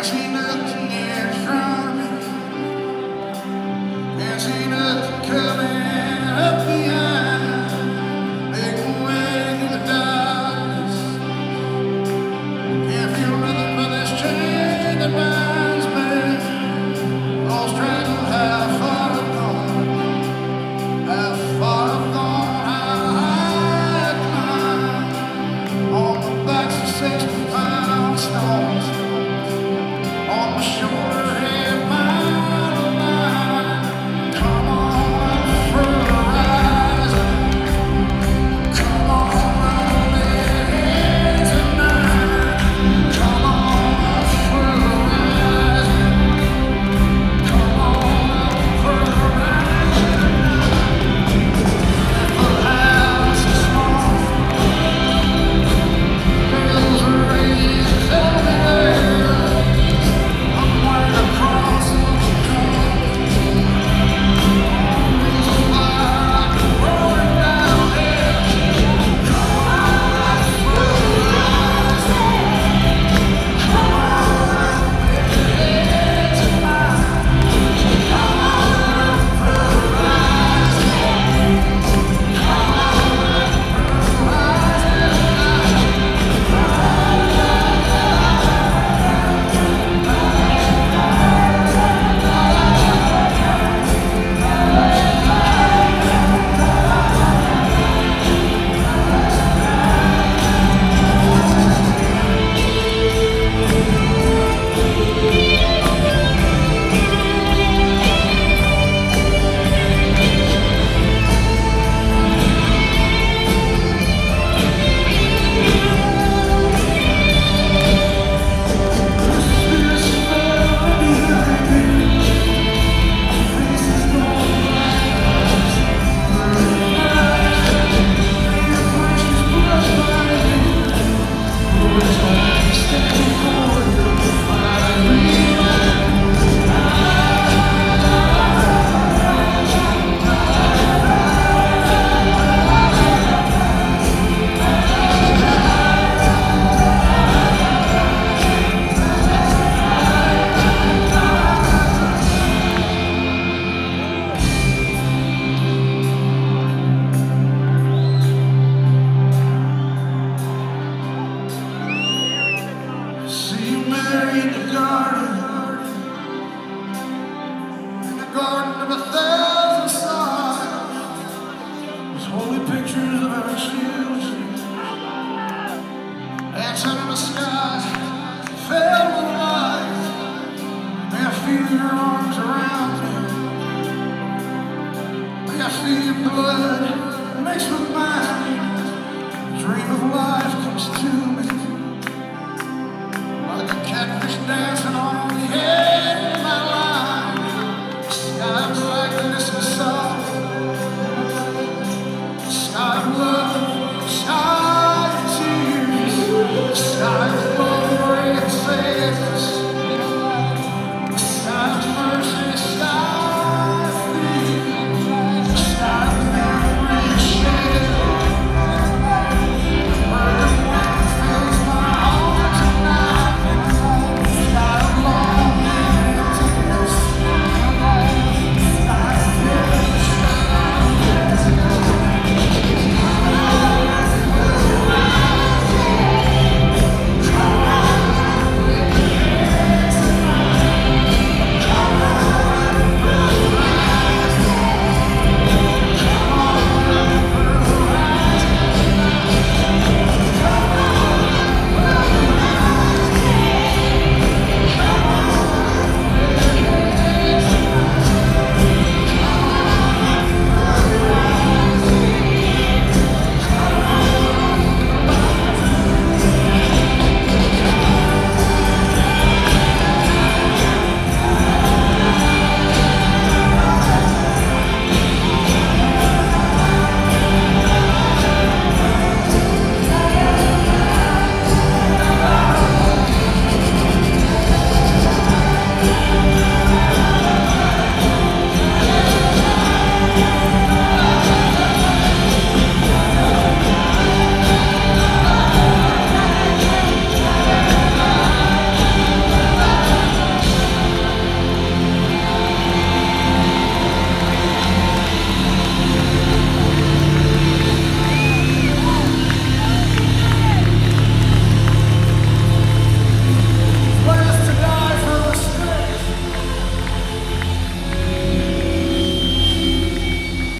see nothing in front of me. Can't see nothing coming up behind. Making way through the darkness. Can't feel nothing but this chain that binds me. Lost track of how far I've gone. How far I've gone, how high I've climbed. On the backs of 60-pound stones. On my shoulder, head mile to line. Come on up for a horizon. Come on up there tonight. Come on up for a horizon. Come on up for a horizon. The house is small. Bells are raised everywhere. I'm right across the country. There's a fire burning down there. Come on up for a horizon. Come on up there tonight. Come on up for a horizon. Come on up for a See you Mary in the garden of 1,000 suns. Those holy pictures of our children dancing in the sky, filled with light. May I feel your arms around me. May I feel your blood mixed with mine. The dream of life comes to me.